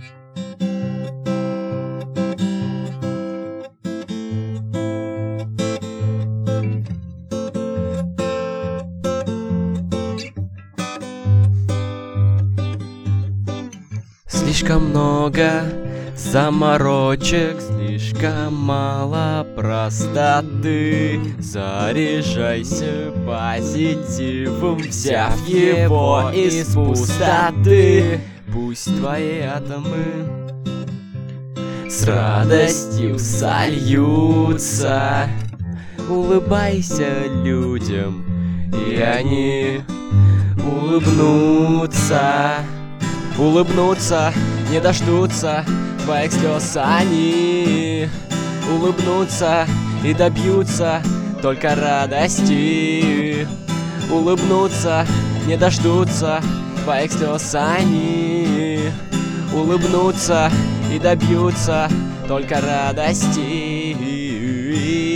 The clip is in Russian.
Слишком много заморочек, слишком мало простоты. Заряжайся позитивом, взяв его из пустоты. Пусть твои атомы с радостью сольются. Улыбайся людям, и они улыбнутся. Улыбнутся, не дождутся твоих слез они. Улыбнутся и добьются только радости. Улыбнутся, не дождутся твоих слез они. Улыбнутся и добьются только радости.